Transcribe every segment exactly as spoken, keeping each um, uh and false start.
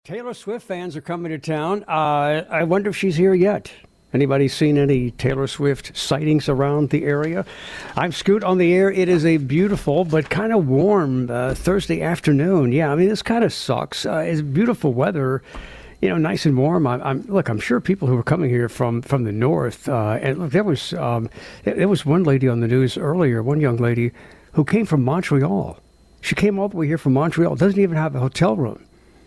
Taylor Swift fans are coming to town. Uh, I wonder if she's here yet. Anybody seen any Taylor Swift sightings around the area? I'm Scoot on the air. It is a beautiful but kind of warm uh, Thursday afternoon. Yeah, I mean, this kind of sucks. Uh, it's beautiful weather, you know, nice and warm. I'm, I'm look. I'm sure people who are coming here from from the north. Uh, and look, there was um, there was one lady on the news earlier. One young lady who came from Montreal. She came all the way here from Montreal. Doesn't even have a hotel room.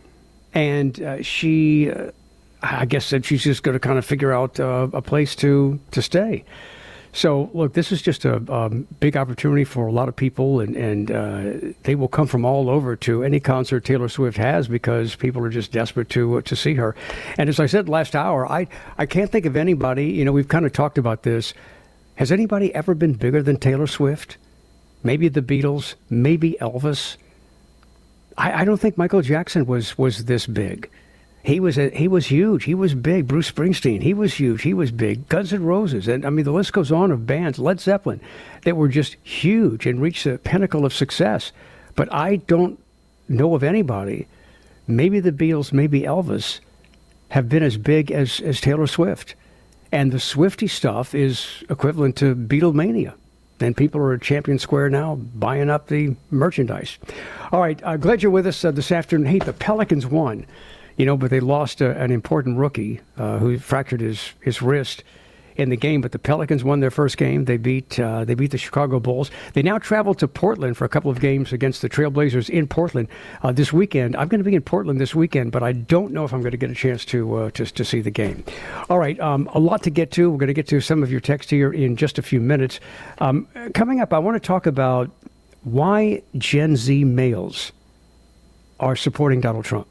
And uh, she, uh, I guess, said she's just going to kind of figure out uh, a place to, to stay. So, look, this is just a um, big opportunity for a lot of people, and, and uh, they will come from all over to any concert Taylor Swift has because people are just desperate to uh, to see her. And as I said last hour, I, I can't think of anybody, you know, we've kind of talked about this. Has anybody ever been bigger than Taylor Swift? Maybe the Beatles, maybe Elvis. I, I don't think Michael Jackson was, was this big. He was a, he was huge. He was big. Bruce Springsteen, he was huge. He was big. Guns N' Roses, and I mean the list goes on of bands. Led Zeppelin, that were just huge and reached the pinnacle of success. But I don't know of anybody. Maybe the Beatles, maybe Elvis, have been as big as as Taylor Swift, and the Swiftie stuff is equivalent to Beatlemania. And people are at Champion Square now buying up the merchandise. All right, uh, glad you're with us uh, this afternoon. Hey, the Pelicans won, you know, but they lost uh, an important rookie uh, who fractured his, his wrist in the game. But the Pelicans won their first game. They beat uh, they beat the Chicago Bulls. They now travel to Portland for a couple of games against the Trailblazers in Portland uh, this weekend. I'm going to be in Portland this weekend, but I don't know if I'm going to get a chance to uh, to, to see the game. All right, um, a lot to get to. We're going to get to some of your text here in just a few minutes. Um, coming up, I want to talk about why Gen Z males are supporting Donald Trump.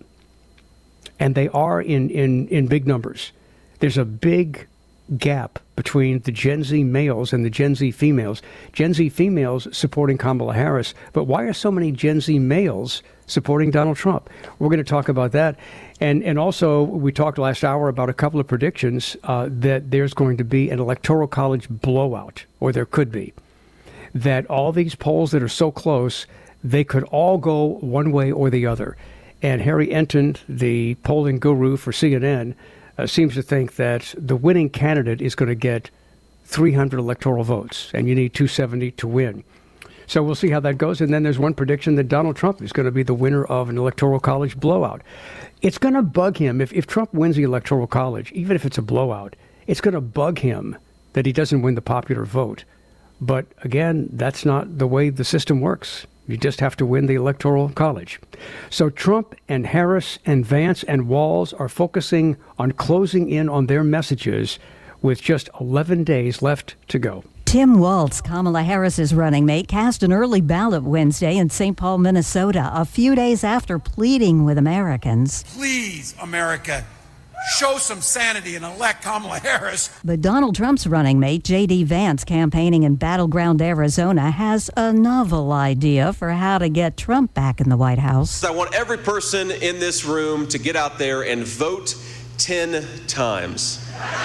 And they are in, in, in big numbers. There's a big gap between the Gen Z males and the Gen Z females. Gen Z females supporting Kamala Harris, but why are so many Gen Z males supporting Donald Trump? We're going to talk about that. And and also, we talked last hour about a couple of predictions uh, that there's going to be an electoral college blowout, or there could be. That all these polls that are so close, they could all go one way or the other. And Harry Enton, the polling guru for C N N, Uh, seems to think that the winning candidate is going to get three hundred electoral votes, and you need two seventy to win. So we'll see how that goes. And then there's one prediction that Donald Trump is going to be the winner of an electoral college blowout. It's going to bug him. If, if Trump wins the electoral college, even if it's a blowout, it's going to bug him that he doesn't win the popular vote. But again, that's not the way the system works. You just have to win the electoral college. So Trump and Harris and Vance and Walz are focusing on closing in on their messages with just eleven days left to go. Tim Walz, Kamala Harris's running mate, cast an early ballot Wednesday in Saint Paul, Minnesota, a few days after pleading with Americans. Please, America, show some sanity and elect Kamala Harris. But Donald Trump's running mate, J D. Vance, campaigning in battleground Arizona, has a novel idea for how to get Trump back in the White House. I want every person in this room to get out there and vote ten times.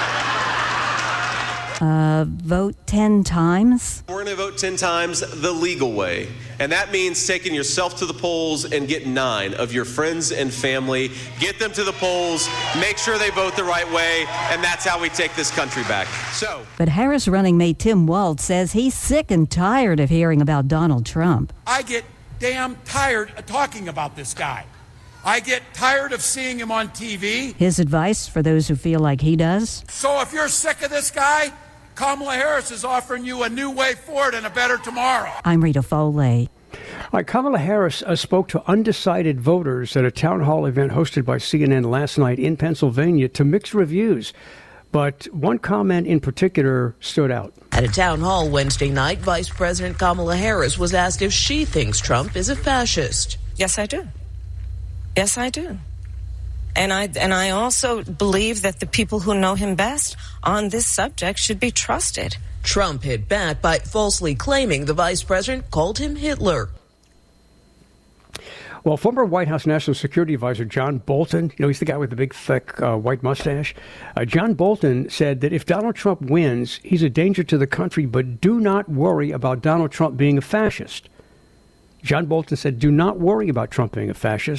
Uh, vote ten times? We're going to vote ten times the legal way. And that means taking yourself to the polls and get nine of your friends and family. Get them to the polls, make sure they vote the right way, and that's how we take this country back. So. But Harris running mate Tim Walz says he's sick and tired of hearing about Donald Trump. I get damn tired of talking about this guy. I get tired of seeing him on T V. His advice for those who feel like he does? So if you're sick of this guy, Kamala Harris is offering you a new way forward and a better tomorrow. I'm Rita Foley. All right, Kamala Harris uh, spoke to undecided voters at a town hall event hosted by C N N last night in Pennsylvania to mixed reviews. But one comment in particular stood out. At a town hall Wednesday night, Vice President Kamala Harris was asked if she thinks Trump is a fascist. Yes, I do. Yes, I do. And I and I also believe that the people who know him best on this subject should be trusted. Trump hit back by falsely claiming the vice president called him Hitler. Well, former White House National Security Advisor John Bolton, you know, he's the guy with the big, thick uh, white mustache. Uh, John Bolton said that if Donald Trump wins, he's a danger to the country, but do not worry about Donald Trump being a fascist. John Bolton said, do not worry about Trump being a fascist.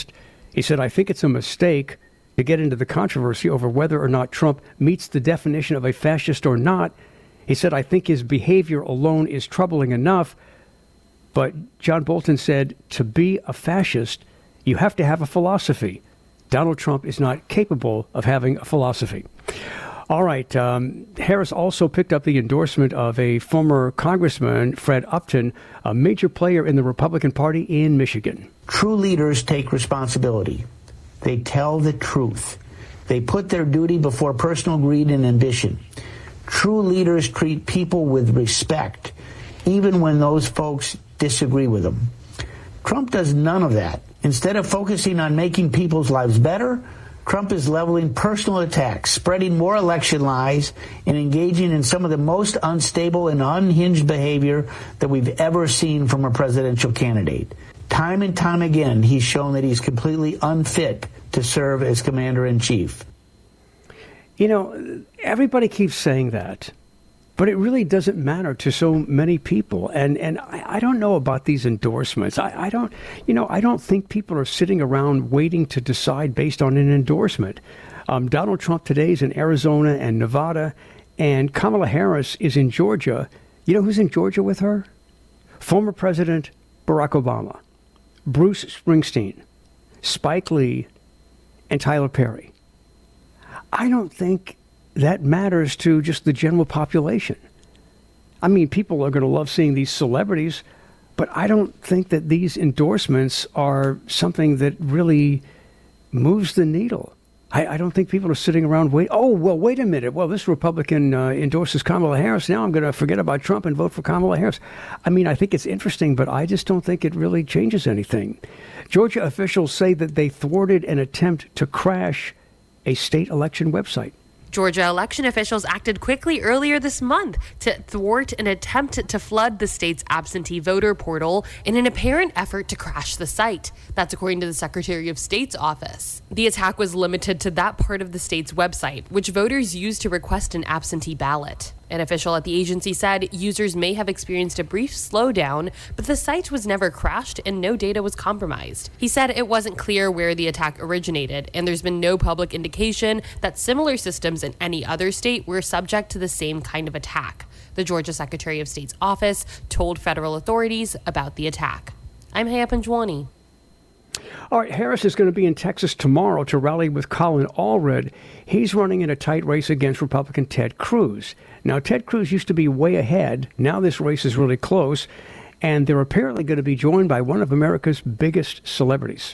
He said, I think it's a mistake to get into the controversy over whether or not Trump meets the definition of a fascist or not. He said, I think his behavior alone is troubling enough. But John Bolton said, to be a fascist, you have to have a philosophy. Donald Trump is not capable of having a philosophy. All right. Um, Harris also picked up the endorsement of a former congressman, Fred Upton, a major player in the Republican Party in Michigan. True leaders take responsibility. They tell the truth. They put their duty before personal greed and ambition. True leaders treat people with respect, even when those folks disagree with them. Trump does none of that. Instead of focusing on making people's lives better, Trump is leveling personal attacks, spreading more election lies, and engaging in some of the most unstable and unhinged behavior that we've ever seen from a presidential candidate. Time and time again, he's shown that he's completely unfit to serve as commander-in-chief. You know, everybody keeps saying that, but it really doesn't matter to so many people. And and I, I don't know about these endorsements. I, I don't, you know, I don't think people are sitting around waiting to decide based on an endorsement. Um, Donald Trump today is in Arizona and Nevada, and Kamala Harris is in Georgia. You know who's in Georgia with her? Former President Barack Obama, Bruce Springsteen, Spike Lee, and Tyler Perry. I don't think that matters to just the general population. I mean, people are going to love seeing these celebrities, but I don't think that these endorsements are something that really moves the needle. I, I don't think people are sitting around wait. Oh, well, wait a minute. Well, this Republican uh, endorses Kamala Harris. Now I'm going to forget about Trump and vote for Kamala Harris. I mean, I think it's interesting, but I just don't think it really changes anything. Georgia officials say that they thwarted an attempt to crash a state election website. Georgia election officials acted quickly earlier this month to thwart an attempt to flood the state's absentee voter portal in an apparent effort to crash the site. That's according to the Secretary of State's office. The attack was limited to that part of the state's website, which voters use to request an absentee ballot. An official at the agency said users may have experienced a brief slowdown, but the site was never crashed and no data was compromised. He said it wasn't clear where the attack originated, and there's been no public indication that similar systems in any other state were subject to the same kind of attack. The Georgia Secretary of State's office told federal authorities about the attack. I'm Haya Panjwani. All right, Harris is going to be in Texas tomorrow to rally with Colin Allred. He's running in a tight race against Republican Ted Cruz. Now, Ted Cruz used to be way ahead. Now this race is really close, and they're apparently going to be joined by one of America's biggest celebrities.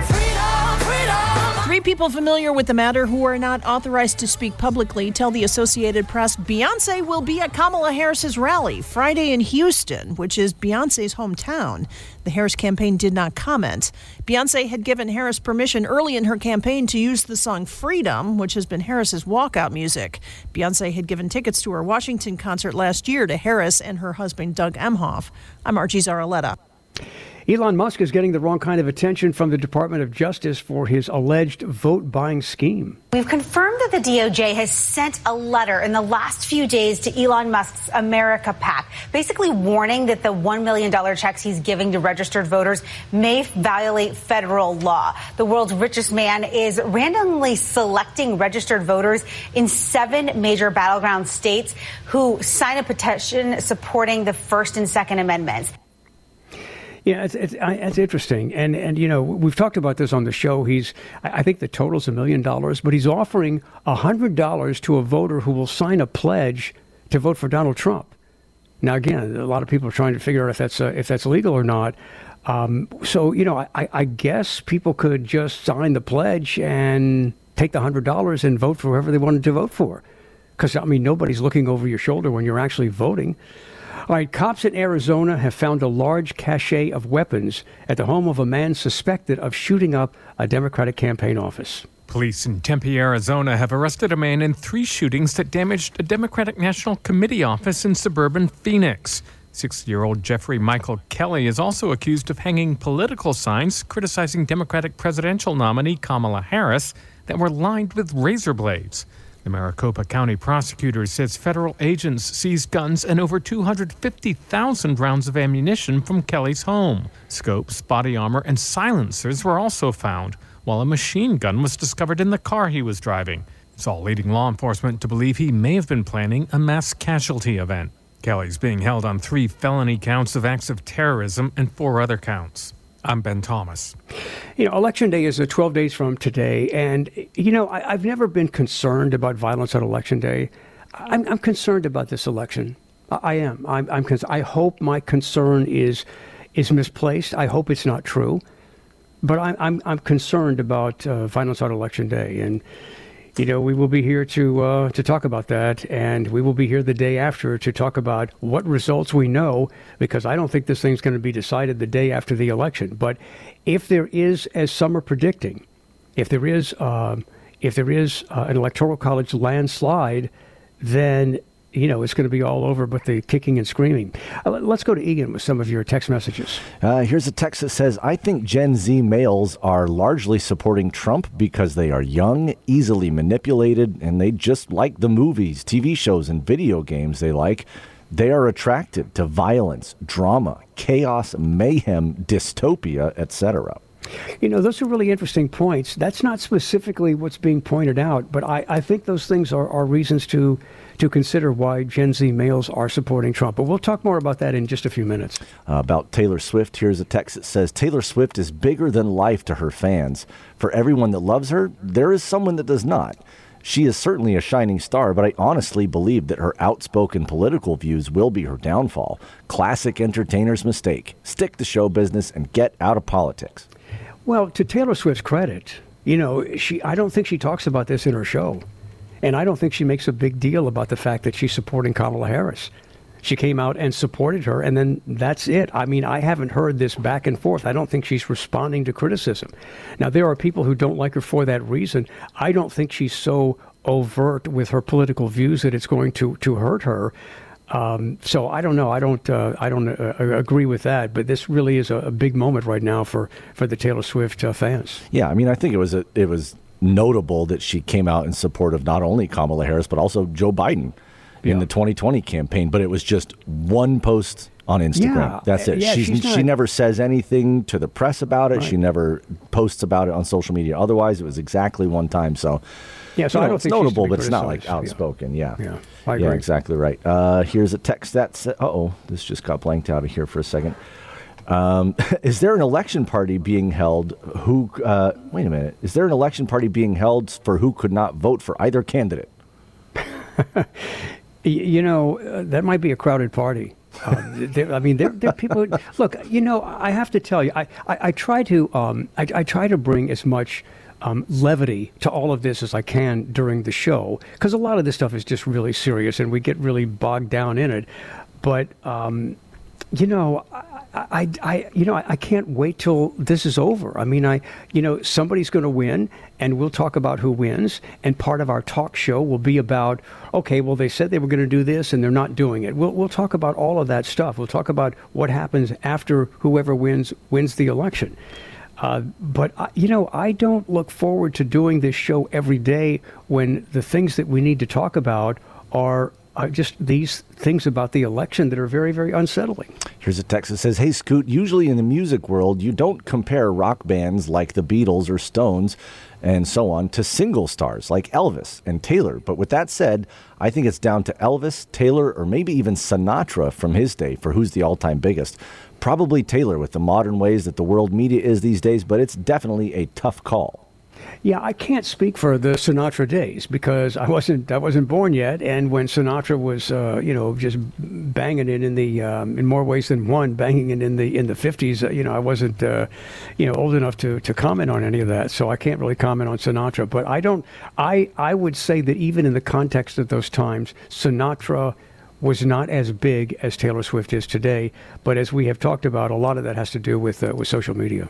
Three people familiar with the matter who are not authorized to speak publicly tell the Associated Press Beyonce will be at Kamala Harris's rally Friday in Houston, which is Beyonce's hometown. The Harris campaign did not comment. Beyonce had given Harris permission early in her campaign to use the song Freedom, which has been Harris's walkout music. Beyonce had given tickets to her Washington concert last year to Harris and her husband, Doug Emhoff. I'm Archie Zaraletta. Elon Musk is getting the wrong kind of attention from the Department of Justice for his alleged vote-buying scheme. We've confirmed that the D O J has sent a letter in the last few days to Elon Musk's America PAC, basically warning that the one million dollars checks he's giving to registered voters may violate federal law. The world's richest man is randomly selecting registered voters in seven major battleground states who sign a petition supporting the First and Second Amendments. Yeah, it's, it's, it's interesting. And, and, you know, we've talked about this on the show. He's, I think the total's a million dollars, but he's offering one hundred dollars to a voter who will sign a pledge to vote for Donald Trump. Now, again, a lot of people are trying to figure out if that's, uh, if that's legal or not. Um, so, you know, I, I guess people could just sign the pledge and take the one hundred dollars and vote for whoever they wanted to vote for. Because, I mean, nobody's looking over your shoulder when you're actually voting. All right, cops in Arizona have found a large cache of weapons at the home of a man suspected of shooting up a Democratic campaign office. Police in Tempe, Arizona have arrested a man in three shootings that damaged a Democratic National Committee office in suburban Phoenix. sixty-year-old Jeffrey Michael Kelly is also accused of hanging political signs criticizing Democratic presidential nominee Kamala Harris that were lined with razor blades. The Maricopa County prosecutor says federal agents seized guns and over two hundred fifty thousand rounds of ammunition from Kelly's home. Scopes, body armor, and silencers were also found. while a machine gun was discovered in the car he was driving. It's all leading law enforcement to believe he may have been planning a mass casualty event. Kelly's being held on three felony counts of acts of terrorism and four other counts. I'm Ben Thomas. You know, Election Day is uh, twelve days from today, and, you know, I, I've never been concerned about violence on Election Day. I'm, I'm concerned about this election. I, I am. I'm, I'm cons- I hope my concern is is misplaced. I hope it's not true. But I'm, I'm, I'm concerned about uh, violence on Election Day, and you know, we will be here to uh, to talk about that, and we will be here the day after to talk about what results we know, because I don't think this thing's going to be decided the day after the election. But if there is, as some are predicting, if there is uh, if there is uh, an Electoral College landslide, then you know, it's going to be all over but the kicking and screaming. Uh, let's go to Egan with some of your text messages. Uh, here's a text that says, I think Gen Z males are largely supporting Trump because they are young, easily manipulated, and they just like the movies, T V shows, and video games they like. They are attracted to violence, drama, chaos, mayhem, dystopia, et cetera. You know, those are really interesting points. That's not specifically what's being pointed out, but I, I think those things are, are reasons to to consider why Gen Z males are supporting Trump. But we'll talk more about that in just a few minutes. Uh, about Taylor Swift, here's a text that says, Taylor Swift is bigger than life to her fans. For everyone that loves her, there is someone that does not. She is certainly a shining star, but I honestly believe that her outspoken political views will be her downfall. Classic entertainer's mistake. Stick to show business and get out of politics. Well, to Taylor Swift's credit, you know, she I don't think she talks about this in her show. And I don't think she makes a big deal about the fact that she's supporting Kamala Harris. She came out and supported her, and then that's it. I mean, I haven't heard this back and forth. I don't think she's responding to criticism. Now, there are people who don't like her for that reason. I don't think she's so overt with her political views that it's going to, to hurt her. Um, so I don't know. I don't. Uh, I don't uh, agree with that. But this really is a, a big moment right now for, for the Taylor Swift uh, fans. Yeah, I mean, I think it was a, it was notable that she came out in support of not only Kamala Harris but also Joe Biden in yeah. the twenty twenty campaign. But it was just one post on Instagram. Yeah. That's it. Yeah, she's, she's not, she never says anything to the press about it. Right. She never posts about it on social media. Otherwise, it was exactly one time. So. Yeah, so you know, I don't it's think notable, she's but it's not like criticized. outspoken. Yeah, yeah, yeah I agree. Yeah, exactly right. Uh, here's a text that says, uh oh, this just got blanked out of here for a second. Um, is there an election party being held who, uh, wait a minute, is there an election party being held for who could not vote for either candidate? You know, uh, that might be a crowded party. Uh, there, I mean, there, there are people. Look, you know, I have to tell you, I, I, I try to, um, I, I try to bring as much um, levity to all of this as I can during the show, because a lot of this stuff is just really serious, and we get really bogged down in it. But um, you know, I, I, I, you know, I, I can't wait till this is over. I mean, I, you know, somebody's going to win, and we'll talk about who wins. And part of our talk show will be about, okay, well, they said they were going to do this, and they're not doing it. We'll, we'll talk about all of that stuff. We'll talk about what happens after whoever wins wins the election. Uh, but, uh, you know, I don't look forward to doing this show every day when the things that we need to talk about are Uh, just these things about the election that are very, very unsettling. Here's a text that says, hey, Scoot, usually in the music world, you don't compare rock bands like the Beatles or Stones and so on to single stars like Elvis and Taylor. But with that said, I think it's down to Elvis, Taylor, or maybe even Sinatra from his day for who's the all-time biggest. Probably Taylor with the modern ways that the world media is these days, but it's definitely a tough call. Yeah, I can't speak for the Sinatra days because I wasn't I wasn't born yet, and when Sinatra was uh, you know just banging it in the um, in more ways than one, banging it in the in the fifties, uh, you know I wasn't uh, you know old enough to, to comment on any of that, so I can't really comment on Sinatra. But I don't I I would say that even in the context of those times, Sinatra was not as big as Taylor Swift is today. But as we have talked about, a lot of that has to do with uh, with social media.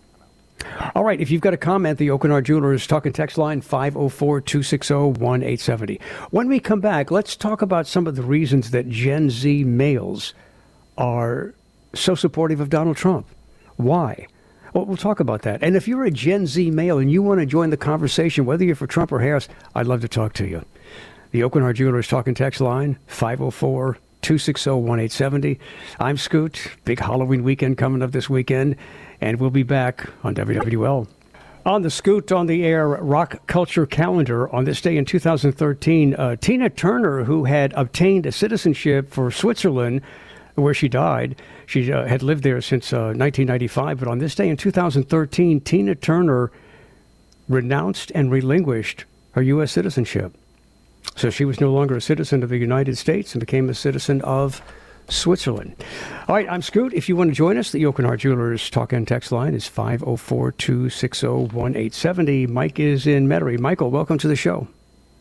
All right, if you've got a comment, the Oakenard Jewelers talk and text line five oh four, two six oh, one eight seven oh. When we come back, let's talk about some of the reasons that Gen Z males are so supportive of Donald Trump. Why? Well, we'll talk about that. And if you're a Gen Z male and you want to join the conversation, whether you're for Trump or Harris, I'd love to talk to you. The Oakenard Jewelers talk and text line five oh four, two six oh, one eight seven oh. I'm Scoot. Big Halloween weekend coming up this weekend. And we'll be back on W W L. On the Scoot on the Air Rock Culture Calendar, on this day in two thousand thirteen, uh, Tina Turner, who had obtained a citizenship for Switzerland, where she died, she uh, had lived there since uh, nineteen ninety-five, but on this day in two thousand thirteen, Tina Turner renounced and relinquished her U S citizenship. So she was no longer a citizen of the United States and became a citizen of Switzerland. All right, I'm Scoot. If you want to join us, the Oakenhart Jewelers talk and text line is five oh four, two six oh, one eight seven oh. Mike is in Metairie. Michael, welcome to the show.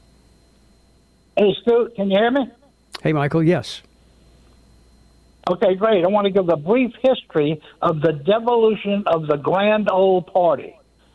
Hey, Scoot, can you hear me? Hey, Michael, yes. Okay, great. I want to give a brief history of the devolution of the Grand Ole Party.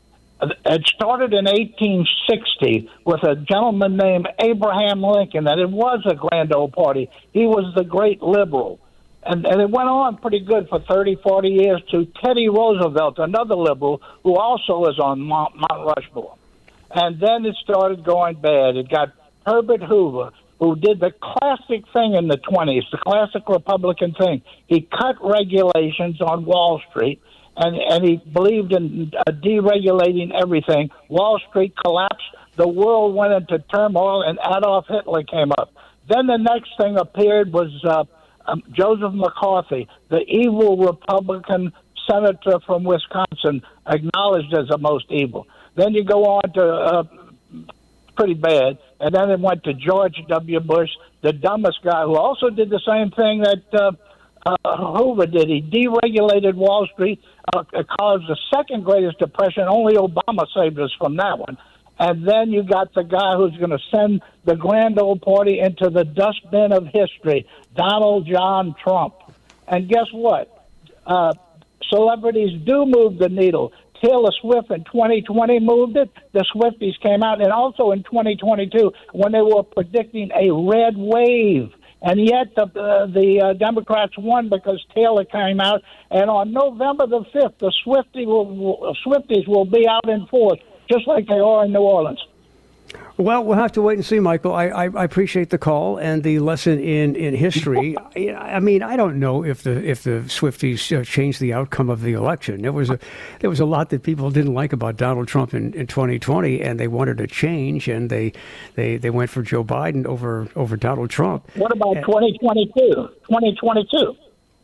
It started in eighteen sixty with a gentleman named Abraham Lincoln, and it was a Grand Ole Party. He was the great liberal. And, and it went on pretty good for thirty, forty years to Teddy Roosevelt, another liberal, who also is on Mount, Mount Rushmore. And then it started going bad. It got Herbert Hoover, who did the classic thing in the twenties, the classic Republican thing. He cut regulations on Wall Street, and, and he believed in uh, deregulating everything. Wall Street collapsed. The world went into turmoil, and Adolf Hitler came up. Then the next thing appeared was uh, um, Joseph McCarthy, the evil Republican senator from Wisconsin, acknowledged as the most evil. Then you go on to uh, pretty bad, and then it went to George W. Bush, the dumbest guy, who also did the same thing that uh, uh, Hoover did. He deregulated Wall Street, uh, caused the second greatest depression. Only Obama saved us from that one. And then you got the guy who's going to send the Grand Ole Party into the dustbin of history, Donald John Trump. And guess what? Uh, celebrities do move the needle. Taylor Swift in twenty twenty moved it. The Swifties came out, and also in twenty twenty-two when they were predicting a red wave. And yet the uh, the uh, Democrats won because Taylor came out. And on November the fifth, the Swiftie will, Swifties will be out in force, just like they are in New Orleans. Well, we'll have to wait and see, Michael. I, I, I appreciate the call and the lesson in, in history. I, I mean, I don't know if the if the Swifties uh, changed the outcome of the election. There was a there was a lot that people didn't like about Donald Trump in, in twenty twenty, and they wanted a change, and they they, they went for Joe Biden over over Donald Trump. What about and, twenty twenty-two? twenty twenty-two.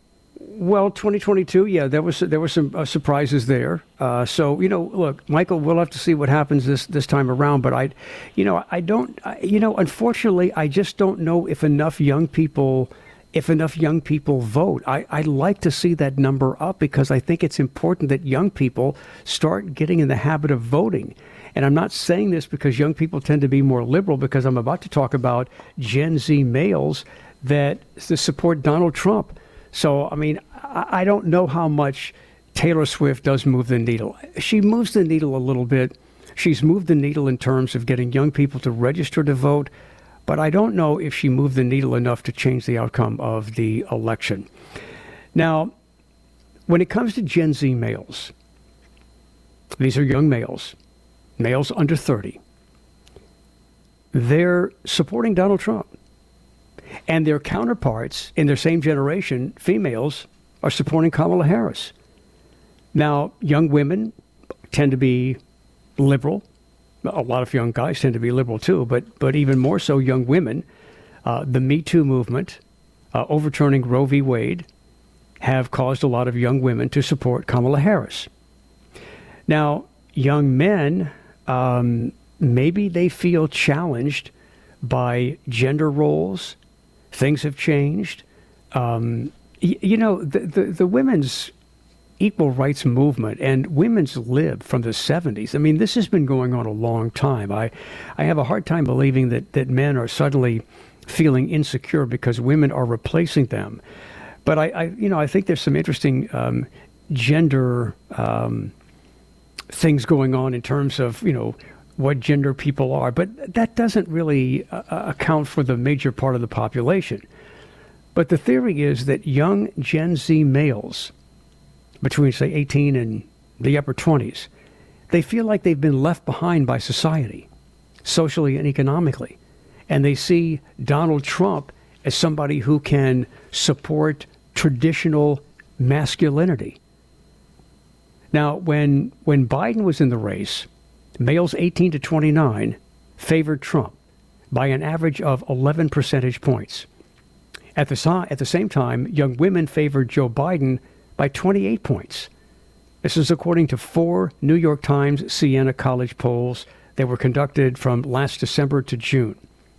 Well, twenty twenty-two, yeah, there was there were some uh, surprises there. Uh, so you know, look, Michael, we'll have to see what happens this this time around. But I, you know, I don't, I, you know, unfortunately, I just don't know if enough young people, if enough young people vote. I I'd like to see that number up because I think it's important that young people start getting in the habit of voting. And I'm not saying this because young people tend to be more liberal, because I'm about to talk about Gen Z males that support Donald Trump. So, I mean, I don't know how much Taylor Swift does move the needle. She moves the needle a little bit. She's moved the needle in terms of getting young people to register to vote. But I don't know if she moved the needle enough to change the outcome of the election. Now, when it comes to Gen Z males, these are young males, males under thirty. They're supporting Donald Trump. And their counterparts in their same generation, females, are supporting Kamala Harris. Now, young women tend to be liberal. A lot of young guys tend to be liberal too, but but even more so young women. Uh, the Me Too movement, uh, overturning Roe v. Wade, have caused a lot of young women to support Kamala Harris. Now, young men, um, maybe they feel challenged by gender roles. Things have changed. Um, y- you know, the, the, the women's equal rights movement and women's lib from the seventies. I mean, this has been going on a long time. I, I have a hard time believing that, that men are suddenly feeling insecure because women are replacing them. But I, I you know, I think there's some interesting um, gender um, things going on in terms of, you know, what gender people are, but that doesn't really uh, account for the major part of the population. But the theory is that young Gen Z males, between, say, eighteen and the upper twenties, they feel like they've been left behind by society, socially and economically. And they see Donald Trump as somebody who can support traditional masculinity. Now, when when Biden was in the race, males eighteen to twenty-nine favored Trump by an average of eleven percentage points. At the, si- at the same time, young women favored Joe Biden by twenty-eight points. This is according to four New York Times Siena College polls that were conducted from last December to June.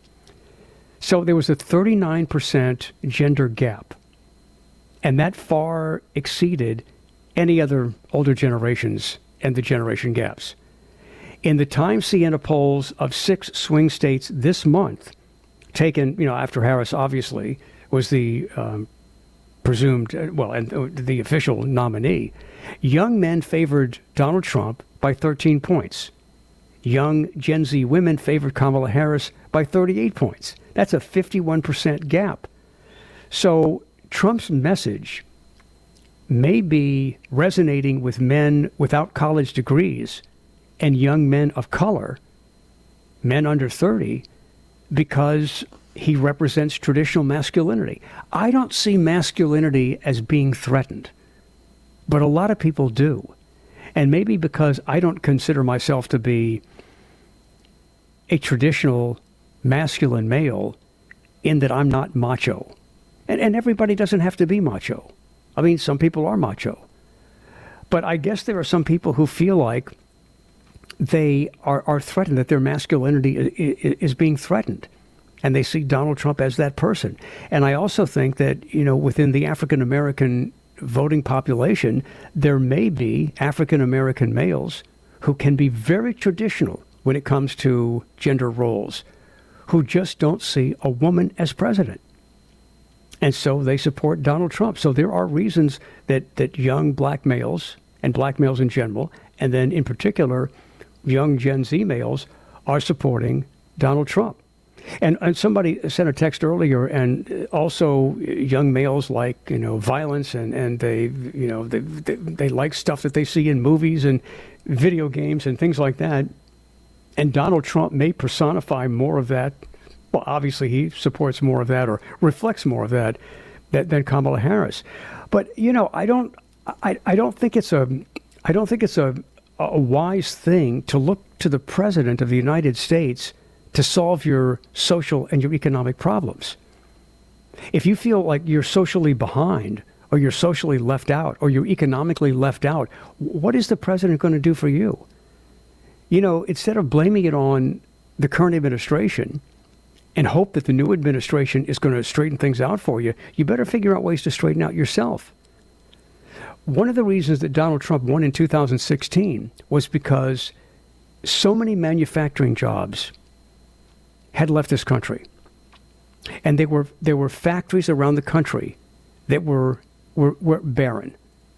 So there was a thirty-nine percent gender gap, and that far exceeded any other older generations and the generation gaps. In the Times Siena polls of six swing states this month, taken, you know, after Harris obviously was the um, presumed, uh, well, and uh, the official nominee, young men favored Donald Trump by thirteen points. Young Gen Z women favored Kamala Harris by thirty-eight points. That's a fifty-one percent gap. So Trump's message may be resonating with men without college degrees and young men of color, men under thirty, because he represents traditional masculinity. I don't see masculinity as being threatened, but a lot of people do. And maybe because I don't consider myself to be a traditional masculine male in that I'm not macho. And, and everybody doesn't have to be macho. I mean, some people are macho. But I guess there are some people who feel like they are, are threatened, that their masculinity is, is being threatened. And they see Donald Trump as that person. And I also think that, you know, within the African-American voting population, there may be African-American males who can be very traditional when it comes to gender roles, who just don't see a woman as president. And so they support Donald Trump. So there are reasons that, that young black males and black males in general, and then in particular, young Gen Z males are supporting Donald Trump. And, and somebody sent a text earlier, and also young males like, you know, violence, and, and they, you know, they, they, they like stuff that they see in movies and video games and things like that. And Donald Trump may personify more of that. Well, obviously he supports more of that or reflects more of that than, than Kamala Harris. But, you know, I don't, I, I don't think it's a, I don't think it's a, a wise thing to look to the president of the United States to solve your social and your economic problems. If you feel like you're socially behind, or you're socially left out, or you're economically left out, what is the president going to do for you? You know, instead of blaming it on the current administration and hope that the new administration is going to straighten things out for you, you better figure out ways to straighten out yourself. One of the reasons that Donald Trump won in two thousand sixteen was because so many manufacturing jobs had left this country. And there were there were factories around the country that were were, were barren.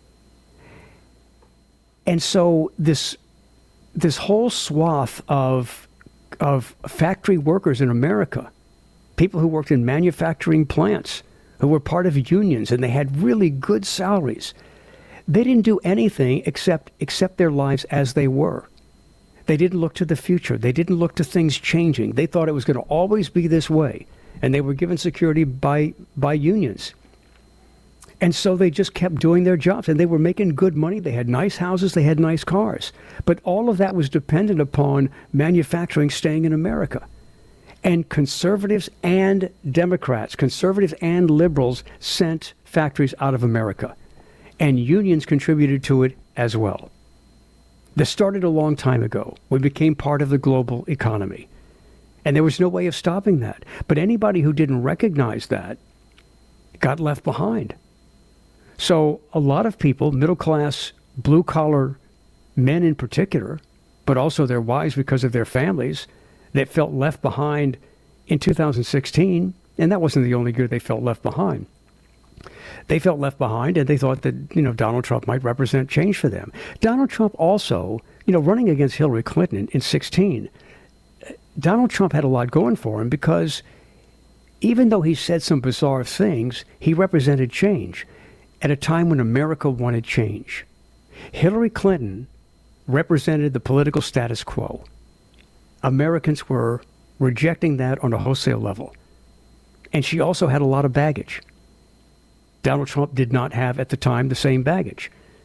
And so this this whole swath of of factory workers in America, people who worked in manufacturing plants, who were part of unions, and they had really good salaries, they didn't do anything except accept their lives as they were. They didn't look to the future. They didn't look to things changing. They thought it was going to always be this way. And they were given security by by unions. And so they just kept doing their jobs. And they were making good money. They had nice houses. They had nice cars. But all of that was dependent upon manufacturing staying in America. And conservatives and Democrats, conservatives and liberals sent factories out of America. And unions contributed to it as well. This started a long time ago. We became part of the global economy. And there was no way of stopping that. But anybody who didn't recognize that got left behind. So a lot of people, middle-class, blue-collar men in particular, but also their wives because of their families, that felt left behind in two thousand sixteen, and that wasn't the only year they felt left behind. They felt left behind, and they thought that, you know, Donald Trump might represent change for them. Donald Trump also, you know, running against Hillary Clinton in, in sixteen, Donald Trump had a lot going for him because even though he said some bizarre things, he represented change at a time when America wanted change. Hillary Clinton represented the political status quo. Americans were rejecting that on a wholesale level. And she also had a lot of baggage. Donald Trump did not have, at the time, the same baggage.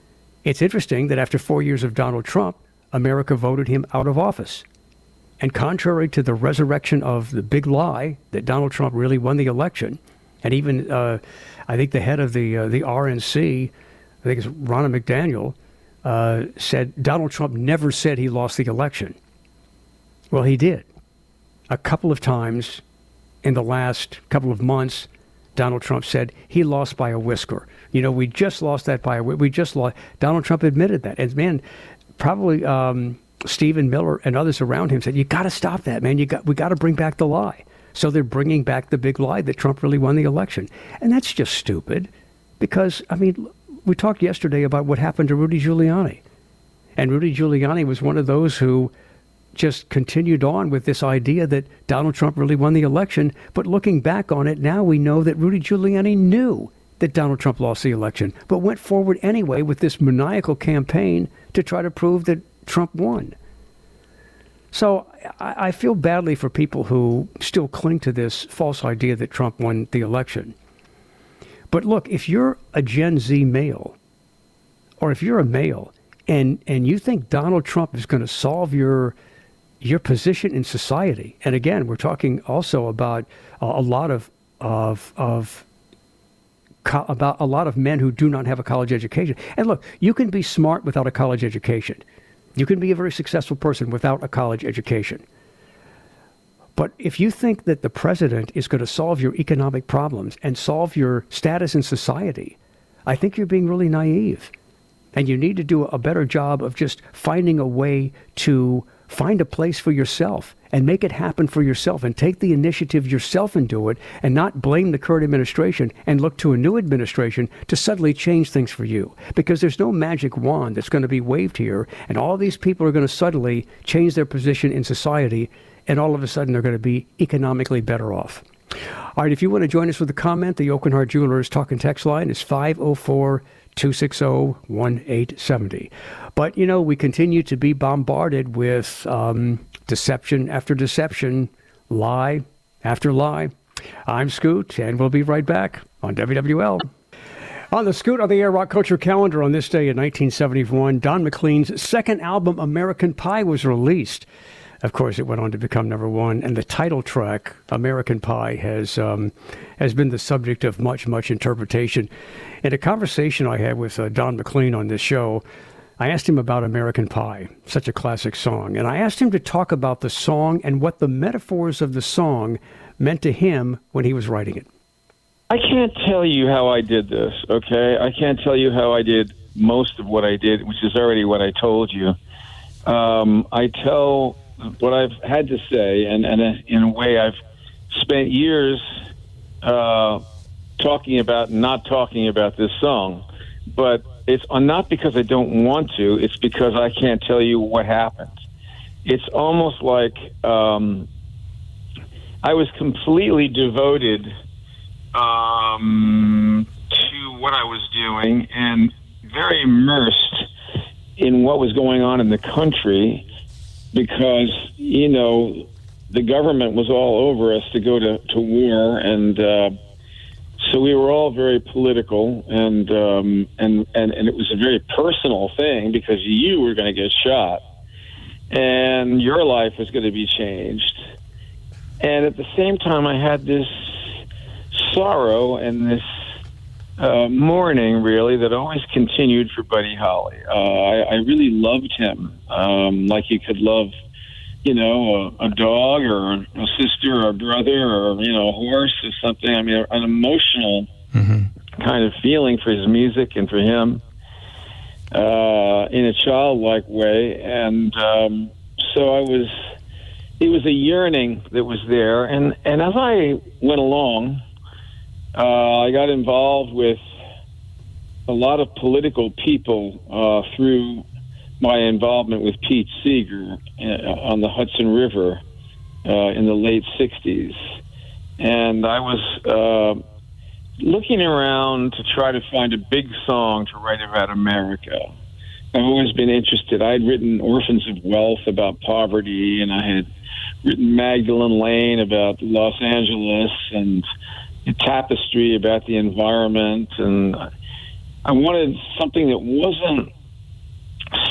It's interesting that after four years of Donald Trump, America voted him out of office. And contrary to the resurrection of the big lie that Donald Trump really won the election, and even uh, I think the head of the uh, the R N C, I think it's Ronna McDaniel, uh, said Donald Trump never said he lost the election. Well, he did. A couple of times in the last couple of months, Donald Trump said he lost by a whisker. You know, we just lost that by a whisker. We just lost. Donald Trump admitted that. And man, probably um, Stephen Miller and others around him said, you got to stop that, man. You got, we got to bring back the lie. So they're bringing back the big lie that Trump really won the election. And that's just stupid because, I mean, we talked yesterday about what happened to Rudy Giuliani. And Rudy Giuliani was one of those who just continued on with this idea that Donald Trump really won the election. But looking back on it, now we know that Rudy Giuliani knew that Donald Trump lost the election, but went forward anyway with this maniacal campaign to try to prove that Trump won. So I, I feel badly for people who still cling to this false idea that Trump won the election. But look, if you're a Gen Z male, or if you're a male, and, and you think Donald Trump is going to solve your your position in society, and again, we're talking also about a, a lot of of of co- about a lot of men who do not have a college education. And look, you can be smart without a college education. You can be a very successful person without a college education. But if you think that the president is going to solve your economic problems and solve your status in society, I think you're being really naive. And you need to do a better job of just finding a way to find a place for yourself and make it happen for yourself and take the initiative yourself and do it and not blame the current administration and look to a new administration to suddenly change things for you. Because there's no magic wand that's going to be waved here and all these people are going to suddenly change their position in society and all of a sudden they're going to be economically better off. All right, if you want to join us with a comment, the Oaken Heart Jewelers talk and text line is five oh four, two six zero, one eight seven zero. But, you know, we continue to be bombarded with um, deception after deception, lie after lie. I'm Scoot, and we'll be right back on W W L. On the Scoot on the Air Rock Culture Calendar on this day in nineteen seventy-one, Don McLean's second album, American Pie, was released. Of course, it went on to become number one, and the title track, American Pie, has um, has been the subject of much, much interpretation. In a conversation I had with uh, Don McLean on this show, I asked him about American Pie, such a classic song, and I asked him to talk about the song and what the metaphors of the song meant to him when he was writing it. I can't tell you how I did this, okay? I can't tell you how I did most of what I did, which is already what I told you. Um, I tell what I've had to say, and, and in a way I've spent years uh, talking about and not talking about this song, but it's not because I don't want to, it's because I can't tell you what happened. It's almost like um, I was completely devoted um, to what I was doing and very immersed in what was going on in the country because, you know, the government was all over us to go to, to war, and uh, so we were all very political, and, um, and and and it was a very personal thing because you were going to get shot, and your life was going to be changed. And at the same time, I had this sorrow and this uh, mourning, really, that always continued for Buddy Holly. Uh, I, I really loved him, um, like you could love, you know, a, a dog or a sister or a brother or, you know, a horse or something. I mean, an emotional mm-hmm. kind of feeling for his music and for him uh, in a childlike way. And um, so I was, it was a yearning that was there. And, and as I went along, uh, I got involved with a lot of political people uh, through my involvement with Pete Seeger uh, on the Hudson River uh, in the late sixties. And I was uh, looking around to try to find a big song to write about America. I've always been interested. I had written Orphans of Wealth about poverty, and I had written Magdalene Lane about Los Angeles, and Tapestry about the environment. And I wanted something that wasn't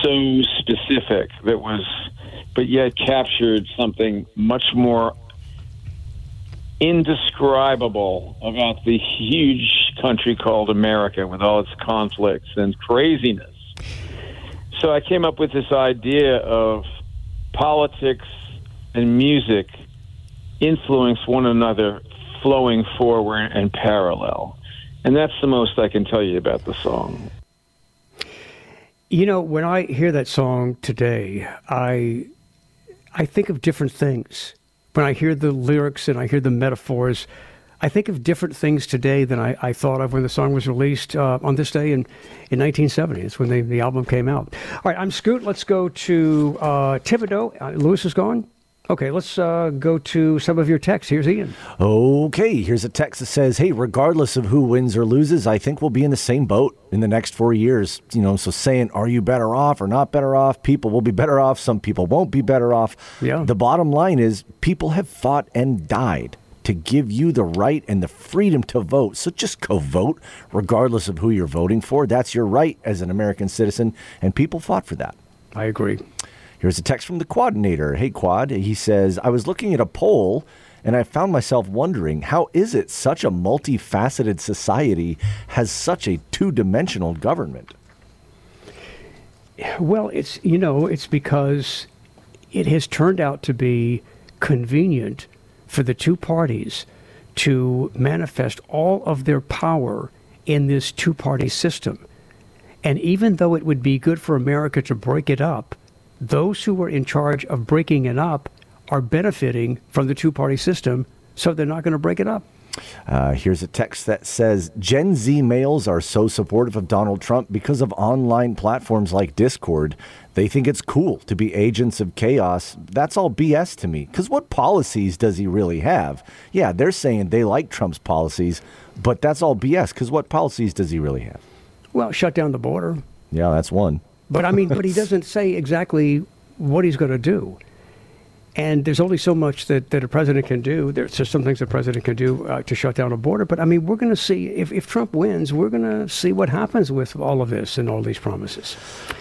so specific that was, but yet captured something much more indescribable about the huge country called America with all its conflicts and craziness. So I came up with this idea of politics and music influence one another, flowing forward and parallel. And that's the most I can tell you about the song. You know, when I hear that song today, I I think of different things. When I hear the lyrics and I hear the metaphors, I think of different things today than I, I thought of when the song was released uh, on this day in, in nineteen seventy. It's when they, the album came out. All right, I'm Scoot. Let's go to uh, Thibodaux. Uh, Lewis is gone. Okay, let's uh, go to some of your texts. Here's Ian. Okay, here's a text that says, hey, regardless of who wins or loses, I think we'll be in the same boat in the next four years. You know, so saying, are you better off or not better off? People will be better off. Some people won't be better off. Yeah. The bottom line is people have fought and died to give you the right and the freedom to vote. So just go vote, regardless of who you're voting for. That's your right as an American citizen, and people fought for that. I agree. Here's a text from the Quadinator. Hey, Quad. He says, I was looking at a poll, and I found myself wondering, how is it such a multifaceted society has such a two-dimensional government? Well, it's, you know, it's because it has turned out to be convenient for the two parties to manifest all of their power in this two-party system. And even though it would be good for America to break it up, those who are in charge of breaking it up are benefiting from the two-party system, so they're not going to break it up. Uh, here's a text that says, Gen Z males are so supportive of Donald Trump because of online platforms like Discord. They think it's cool to be agents of chaos. That's all B S to me, because what policies does he really have? Yeah, they're saying they like Trump's policies, but that's all B S, because what policies does he really have? Well, shut down the border. Yeah, that's one. But I mean, but he doesn't say exactly what he's going to do. And there's only so much that, that a president can do. There's just some things the president can do uh, to shut down a border. But I mean, we're going to see, if, if Trump wins, we're going to see what happens with all of this and all these promises.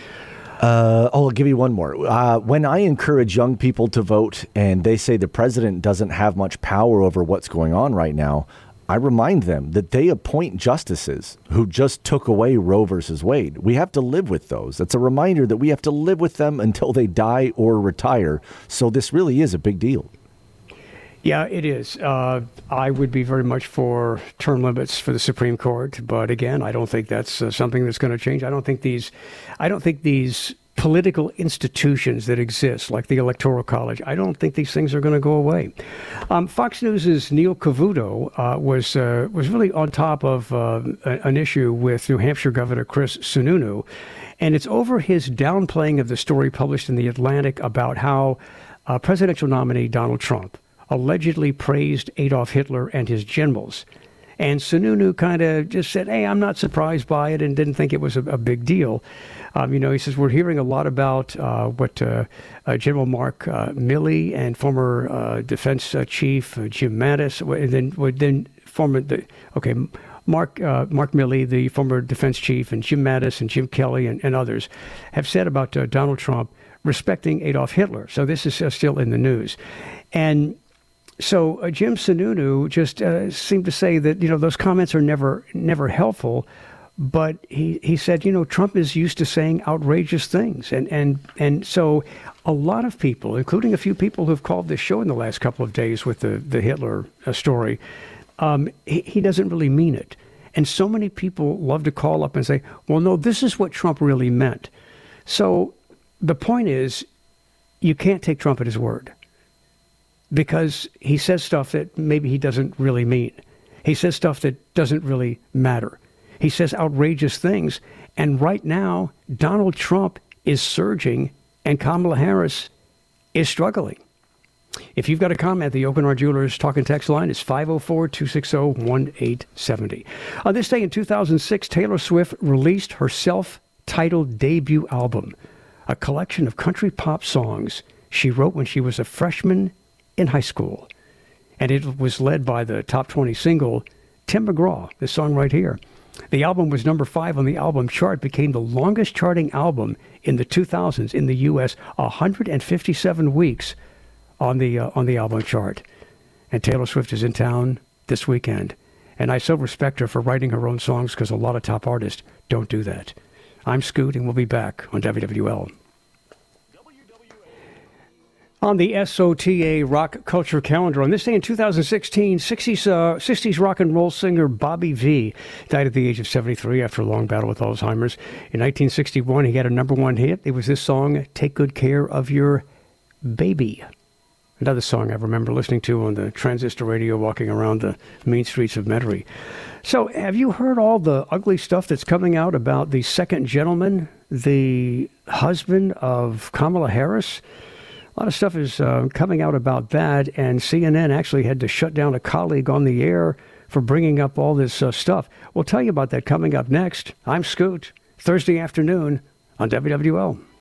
Uh, oh, I'll give you one more. Uh, when I encourage young people to vote and they say the president doesn't have much power over what's going on right now, I remind them that they appoint justices who just took away Roe versus Wade. We have to live with those. That's a reminder that we have to live with them until they die or retire. So this really is a big deal. Yeah, it is. Uh, I would be very much for term limits for the Supreme Court, but again, I don't think that's uh, something that's going to change. I don't think these, I don't think these political institutions that exist, like the Electoral College, I don't think these things are going to go away. Um, Fox News' Neil Cavuto uh, was uh, was really on top of uh, an issue with New Hampshire Governor Chris Sununu, and it's over his downplaying of the story published in The Atlantic about how uh, presidential nominee Donald Trump allegedly praised Adolf Hitler and his generals. And Sununu kind of just said, hey, I'm not surprised by it, and didn't think it was a, a big deal. Um, you know, he says, we're hearing a lot about uh, what uh, uh, General Mark uh, Milley and former uh, defense uh, chief uh, Jim Mattis, and then, then former, the, okay, Mark uh, Mark Milley, the former defense chief, and Jim Mattis and Jim Kelly and, and others have said about uh, Donald Trump respecting Adolf Hitler. So this is uh, still in the news. And So uh, Jim Sununu just uh, seemed to say that, you know, those comments are never never helpful. But he, he said, you know, Trump is used to saying outrageous things. And, and, and so a lot of people, including a few people who've called this show in the last couple of days with the, the Hitler uh, story, um, he, he doesn't really mean it. And so many people love to call up and say, well, no, this is what Trump really meant. So the point is, you can't take Trump at his word, because he says stuff that maybe he doesn't really mean. He says stuff that doesn't really matter. He says outrageous things. And right now, Donald Trump is surging and Kamala Harris is struggling. If you've got a comment, the Open Our Jewelers talk and text line is five oh four, two six oh, one eight seven oh. On this day in two thousand six, Taylor Swift released her self-titled debut album, a collection of country pop songs she wrote when she was a freshman in high school. And it was led by the top twenty single, Tim McGraw, this song right here. The album was number five on the album chart, became the longest charting album in the two thousands in the U S, one hundred fifty-seven weeks on the uh, on the album chart. And Taylor Swift is in town this weekend. And I so respect her for writing her own songs, because a lot of top artists don't do that. I'm Scoot, and we'll be back on W W L. On the S O T A Rock Culture Calendar, on this day in two thousand sixteen, sixties, uh, sixties rock and roll singer Bobby Vee died at the age of seventy-three after a long battle with Alzheimer's. In nineteen sixty-one, he had a number one hit. It was this song, Take Good Care of Your Baby. Another song I remember listening to on the transistor radio walking around the main streets of Metairie. So have you heard all the ugly stuff that's coming out about the second gentleman, the husband of Kamala Harris? A lot of stuff is uh, coming out about that, and C N N actually had to shut down a colleague on the air for bringing up all this uh, stuff. We'll tell you about that coming up next. I'm Scoot, Thursday afternoon on W W L.